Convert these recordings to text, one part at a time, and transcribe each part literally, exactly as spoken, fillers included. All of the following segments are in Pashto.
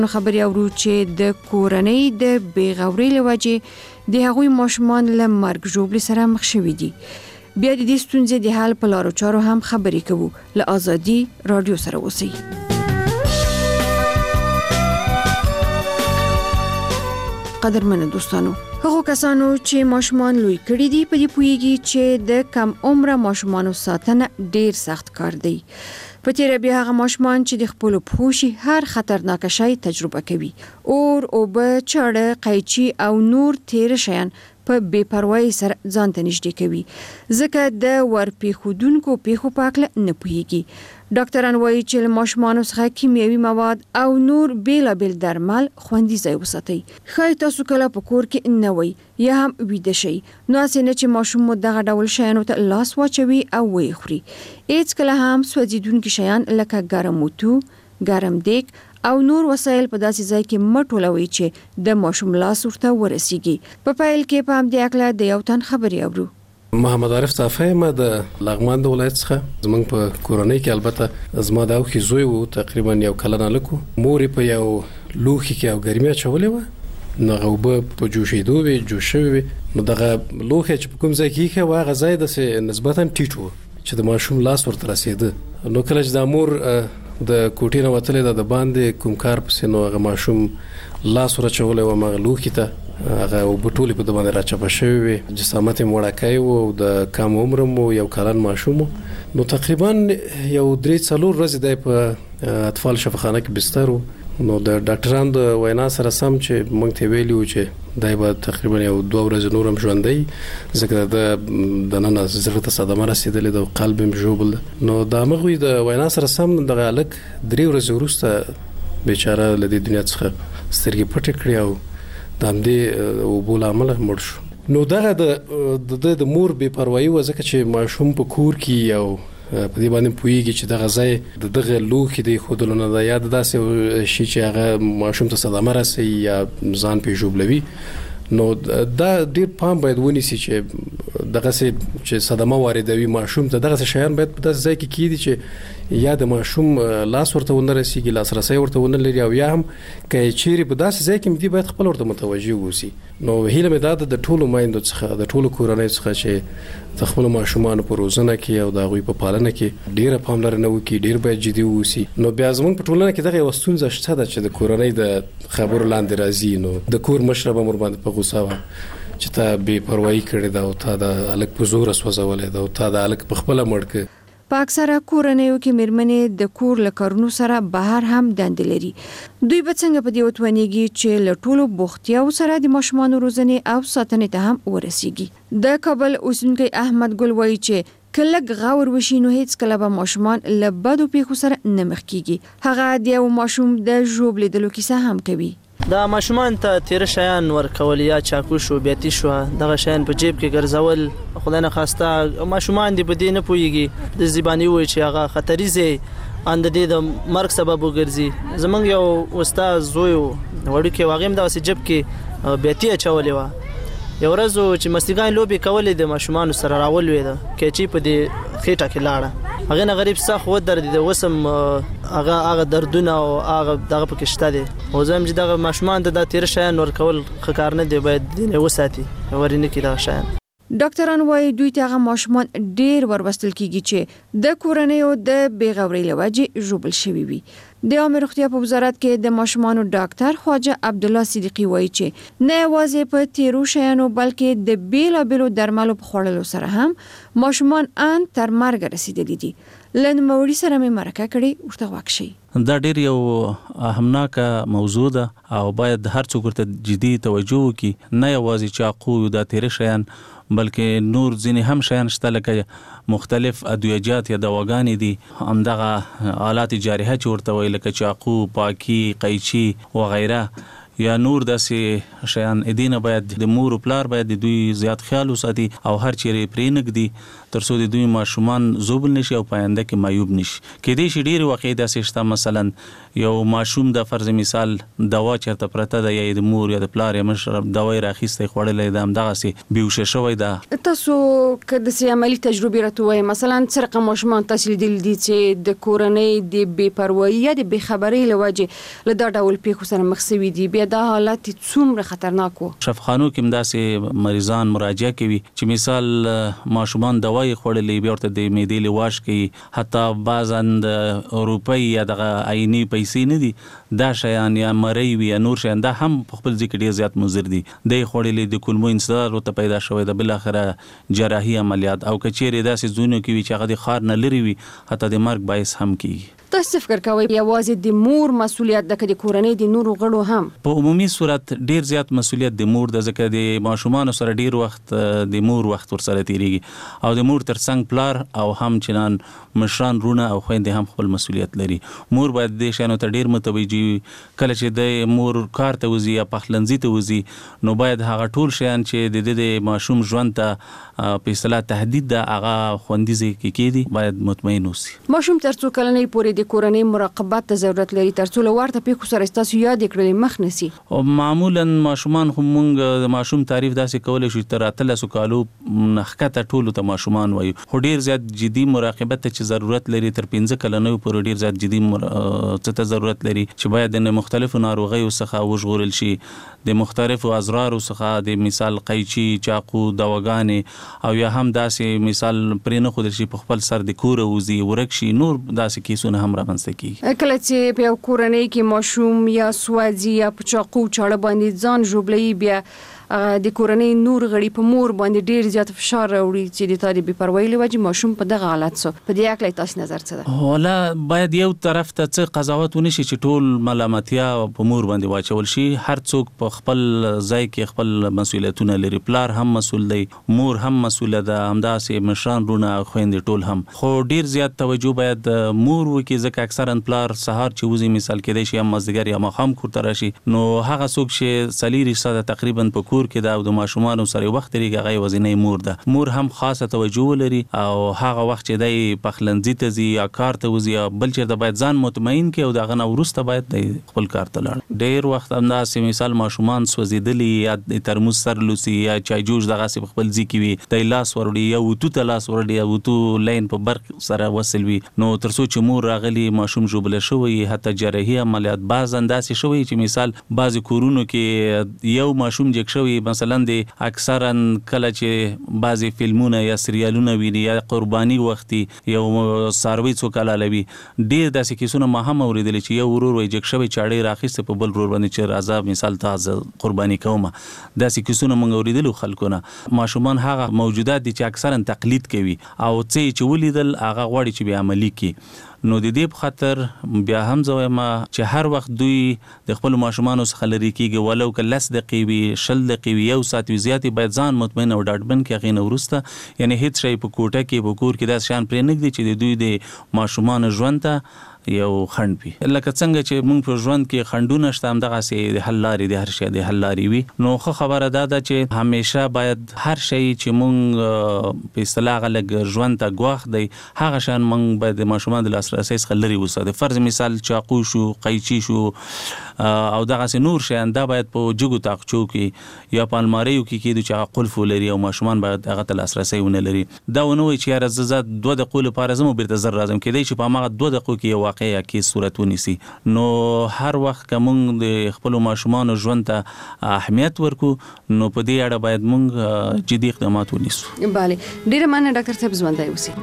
نو خبري اورو چې د کورنۍ د بیغوري لوجې د هغوی ماشومان له مرګ ژوبل سره مخ شوي دي. بیا د دې ستونزې د حل په لارو چارو هم خبرې کوو. له آزادي رادیو سره اوسئ. قدرمن دوستانو، هغه کسانو چې ماشومان لوی کړي دي په دې پوهیږي چې د کم عمره ماشومانو ساتنه ډیر سخت کار دی. په تیر بیا هغه ماشومان چې د خپل پوښي هر خطرناک شی تجربه کوي. اور او به چړه قیچي او نور تیر شیان په بے پروايي سره ځان ته نږدې کوي، ځکه د ورپېښودونکو پیښو په اړه نه پوهیږي. ډاکټران وایي چې له ماشومانو څخه کیمیاوي مواد او نور بیلابیل درمل خوندي ځای وساتئ. ښایي تاسو کله په کور کې نه وئ یا هم ویده شئ، نو هسې نه چې ماشوم مو دغه ډول شیانو ته لاس واچوي او ویې خوري. هېڅکله هم سوځېدونکي شیان لکه ګرم اوتو، ګرم دیګ او نور وسایل په داسې ځای کې مه ټولوئ چې د ماشوم لاس ورته ورسیږي. په پیل کې په همدې هکله د یو تن خبرې اورو. محمد عارف صافی، ما د لغمان د ولایت څخه. زمونږ په کورنۍ کې البته زما د اوښې زوی و، تقریبا یو کلن هلک و. مور یې په یو لوښي کې او ګرمي اچولې وه، نو هغه اوبه په جوشېدو وې، جوش شوې وې. نو دغه لوښی چې په کوم ځای کې ایښی و هغه ځای داسې نسبتا ټیټ و چې د ماشوم لاس ورته رسېده. نو کله چې دا مور د کوټې نه وتلې ده د باندې کوم کار پسې، نو هغه ماشوم لاس ورچولی و هغه لوښي ته، هغه اوبه ټولې په د باندې راچپه شوې وې. جسامت یې وړوکی و او د کم عمر و، یو کلن ماشوم و. نو تقریبا یو درې څلور ورځې دی په اطفال شفاخانه کې بستر و. نو د ډاکټرانو د وینا سره سم چې موږ ته ویلي و چې دی به تقریبا یو دوه ورځې نور هم ژوندی، ځکه د دننه زړه ته صدمه رسېدلې ده او قلب هم ژوبل ده. نو د همغوی د وینا سره سم دغه هلک درې ورځې وروسته بیچاره له دې دنیا څخه سترګې پټې کړې او د همدې اوبو له امله مړ شو. نو دغه د د مور بې پروایي وه، ځکه چې ماشوم په کور کې یو په دې باندې پوهیږي چې دغه ځای د دغه لوښي د ایښودلو نه ده، یا د داسې شي چې هغه ماشوم ته صدمه رسوي یا ځان پرې ژوبلوي. نو دا ډیر پام باید ونیسي چې دغسې چې صدمه واردوي ماشوم ته، دغسې شیان باید په داسې ځای کې کېږي چې یا د ماشوم لاس ورته ونه رسیږي، لاسرسی ورته ونه لري، او یا هم که چیرې په داسې ځای کې دي باید خپل ورته متوجه واوسي. نو هیله مې دا ده د ټولو میندو څخه، د ټولو کورنۍ څخه چې د خپلو ماشومانو په روزنه کې او د هغوی په پالنه کې ډیره پاملرنه وکړي، ډیر باید جدي واوسي. نو بیا زموږ په ټولنه کې دغه یوه ستونزه شته ده چې د کورنۍ د خبرو لاندې راځي. نو د کور مشره به مور باندې په غوسه وه چې تا بې پروایي کړې ده او تا د هلک په زوره سوځولی ده او تا د هلک په خپله مړ کړ. په اکثره کورنیو کې میرمنې د کور له کارونو سره بهر هم دندې لري. دوی به څنګه په دې وتوانیږي چې له ټولو بوختیاو سره د ماشومانو روزنې او ساتنې ته هم ورسیږي؟ د کابل اوسیدونکی احمد ګل وایي چې که لږ غور وشي نو هیڅکله به ماشومان له بدو پیښو سره نه مخ کیږي. هغه د یو ماشوم د ژوبلېدلو کیسه هم کوي. دا ماشومان ته تیر شیان ورکول، یا چاکو شو، بیاتي شو، دغه شیان په جیب کې ګرځول، خدای نه خواسته ماشومان دې په دې نه پوهیږي د زبانی وایي چې هغه خطریز اند دې د مرګ سبب وګرځي. زمونږ یو استاد زوی وړوکی و، هغه هم داسې جیب کې بیاتي اچولې وه. یو ورځ چې مستیګان لوبې کولې د ماشومانو سره راولوېده، کیچي په دې خېټه کې لاړه. هغه نه غریب سخت ودرېده، اوس هم هغه هغه دردونه او هغه دغه پکې شته دي. او زه هم چې دغه ماشومان ته دا تېره شیان ورکول ښه کار نه دی، باید دې وساتي، ورې نه کړي دغه شیان. ډاکټران وایي دوی ته هغه ماشومان ډیر وربستل کیږي چې د کورنیو د بېغورۍ له وجې ژوبل شوي وي. د عامه روغتیا په وزارت کې د ماشومانو ډاکټر خواجه عبدالله صدیقي وایي چې نه یوازې په تیرو شیانو بلکې د بیلابیلو درملو په خوړلو سره هم ماشومان ان تر مرګ رسیدلي دي. له نوموړي سره مې مرکه کړې، ورته غوږ شئ. دا ډیر یو اهمناکه موضوع ده او باید هر څوک ورته جدي توجه وکړي. نه یوازې چاقو دا تیره شیان بلکې نور ځینې هم شیان شته لکه مختلف ادویجات یا دواګانې دي، همدغه آلات جارحه چې ورته وایي لکه چاقو، پاکی، قیچي وغیره یا نور داسې شیان. دې نه باید د مور و پلار باید د دوی زیات خیال وساتي او هر چیرې پرې نږدي تر څو د دوی ماشومان زوبل نشي او پاینده کې معیوب نشي. کېدای شي ډېر واقع داسې شته مثلا یو ماشوم د فرض مثال دوا چرته پرته ده یا د مور یا د پلار یا مشر دوا راخیسته خوړلې ده همدغسې بیهوشه شوی ده. تاسو که داسې عملي تجربې راته ووایئ مثلا څه رقم ماشومان تاسو لیدلي دي چې د کورنۍ د بې پروایي یا د بې خبرۍ له وجې له دا ډول پیښو سره مخ شوي دي، بیا دا حالت څومره خطرناک و؟ شفاخانو کې هم داسې مریضان مراجعه کوي چې مثال ماشومان دوايي خوړلې بیا ورته د معدې لواش کوي، حتی بعضاً د روپۍ یا دغه عیني پیسې نه دي دا شیان یا مرۍ وي یا نور شیان دا هم په خپل ځای کې ډېر زیات مضر دي. دی خوړلې د کولمو انسداد ورته پیدا شوی د بالاخره جراحي عملیات او که چیرې داسې ځایونو کې وي چې هغه د ښار نه لرې وي حتی د مرګ باعث هم کېږي. تاسو فکر کوئ یوازې د مور مسؤلیت ده که د کورنۍ د نورو غړو هم؟ په عمومي صورت ډیر زیات مسؤلیت د مور ده، ځکه د ماشومانو سره ډیر وخت د مور وخت ورسره تیریږي او د مور ترڅنګ پلار او هم چنان مشران رونه او خويندې هم خپل مسؤلیت لري. مور باید د شانو ته ډیر متوجي کله چې د مور کار ته وزي یا پخلنځي ته وزي نو باید هغه ټول شیان چې د د ماشوم ژوند ته په اصطلاح تهدید ده هغه خوندیزي کې کېدي باید مطمئن اوسي. ماشوم تر څو کلنۍ پورې د کورنۍ مراقبت ته ضرورت لري تر څو له ورته پیښو سره ستاسو یاد کړل مخ نسی؟ او معمولا ماشومان خو مونږ د ماشوم تعریف داسې کولای شو تر اتلسو کالو نخکته ټولو ته ماشومان وایو، خو ډیر زیات جدي مراقبت ته چې ضرورت لري تر پنځه کلنۍ پورې ډیر زیات جدي څه ته ضرورت لري چې باید د مختلفو ناروغیو څخه وژغورل شي، د مختلفو اضرارو څخه د مثال قیچي چاقو دواګانې او یا هم داسې مثال پرې نه خودل شي په خپل سر د کور وزي ورک شي نور داسې کیسونه هم رامنځته کیږي. کله چې په یو کورنۍ کې ماشوم یا سوځي یا په چاقو چاړه باندې ځان ژوبلي بیا د کورنۍ نور غړي په مور باندې ډیر زیات فشار راوړي چې د تاری بې پروايي لوجه ماشوم په دغه حالت سو په دې اړه تاسو نظر څه ده؟ ولا باید یو طرف ته څه قضاوت ونشي چې ټول ملامتیا په مور باندې واچول شي، هر څوک په خپل ځای کې خپل مسؤلیتونه لري، پلار هم مسؤل دی، مور هم مسؤله ده، همداسې مشران رونه خويندې ټول هم، خو ډیر زیات توجه باید مور وکړي ځکه اکثرا پلار سهار چې وزي مثال کېدای شي هم مازدیګر یا ماښام کور ته راشي نو هغه څوک چې سلیری ساده تقریبا په کور کې دا د ماشومان سره وخت لري هغه وزینې مور ده، مور هم خاصه توجه لري او هغه وخت چې د پخلنځي ته ځي یا کار ته وځي یا بل چیرته باید ځان مطمئن کړي او دغه نه وروسته باید د خپل کار ته لاړ. ډیر وخت همداسې مثال ماشومان سوځیدلی یا د ترموز سر لوسی یا چای جوش دغه په خپل ځي کې وي د لاس وروړي یا وتو ته لاس وروړي یا وتو لین په برق سره وصل وي نو تر څو چې مور راغلي ماشوم جوبل شوی حتی جراحي عملیات بعض انداسې شوی چې مثال بعض کورونو کې یو ماشوم جګ شوی مثلا د اکثرا کله چې بعضی فلمونه یا سریالونه ویني یا قرباني وختي یو ساروي څوک لالوي ډیر داسې کیسونه ما هم اوریدل چې یو ورور وي جګ شوی چاړي راخیسته په بل ورور باندې چې راځه مثال تاسو قرباني کومه داسې کیسونه موږ اوریدل خلکونه ماشومان هغه موجودات دي چې اکثرا تقلید کوي او څه چې ولیدل هغه غواړي چې به عملي کړي نو د دې په خاطر بیا هم زویما چې هر وخت دوی د خپل ماشومانو څخه لري کیږي ولو که لس دقیقې وي شل دقیقې وي یو ساعت وي زیاتې باید ځان مطمئن او ډاډمن کړي هغې نه وروسته یعنې هیڅ شی په کوټه کې په کور کې داسې شیان پرې نږدي چې د دوی د ماشومانو ژوند ته یو خند وي لکه څنګه چې موږ په ژوند کې خندونه شته همدغسې د حل لارې د هر شی د حل لارې وي نو ښه خبره دا ده چې همیشه باید هر شی چې موږ په اصطلاح هغه لږ ژوند ته ګواښ دی هغه شیان موږ باید د ماشومانو د لاسرسۍ څخه لرې وساتو فرض مثال چاقو شو قیچي شو او دغسې نور شیان دا باید په جګو تاقچو کې یا په الماریو کې کېدو چې هغه قلف ولري او ماشومان باید هغه ته لاسرسی ونه لري دا ونه وایي چې یاره زه زه دوه دقیقو لپاره ځم او بېرته زر راځم کېدای شي په هماغه دوه دقیقو کې یو واقع یا کې صورت ونیسي نو هر وخت که موږ د خپلو ماشومانو ژوند ته اهمیت ورکو نو په دې اړه باید موږ جدي اقدامات ونیسو. بله ډېره مننه ډاکټر صاحب ژوندی اوسئ.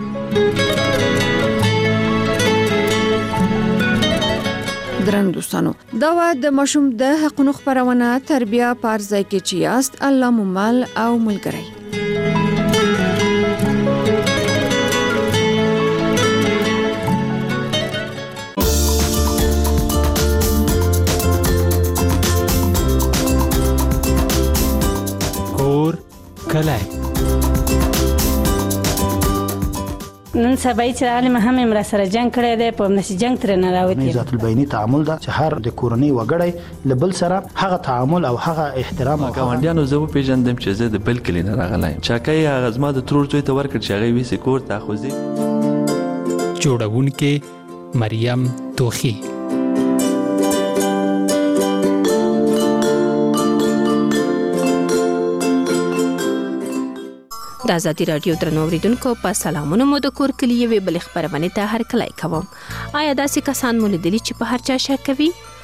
درنو دوستانو دا و د ماشوم د حقونو خپرونه تربیه په هر ځای کې چې یاست الله مو مل او ملګری. کور کلی نن سبا چې عالم هم امر سره جنگ کړی دی په نشي جنگ تر نه راوتی ذات البینی تعامل دا چې هر د کورنۍ وګړی لبل سره هغه تعامل او هغه احترام او ګاونډیانو زه په پیژندم چې زه د بل کلی نه راغلایم چاکای هغه زما د ترور څوی ته ورکړ چې هغه وی سکور ته خوځي جوړونکې مریم توخی. د ازادي رادیو درنو اوریدونکو په سلامونه مو د کور کلی یوې بل خبرونه ته هر کله کوم. آیا داسې کسان مو لیدلي چې په هر چا شک کوي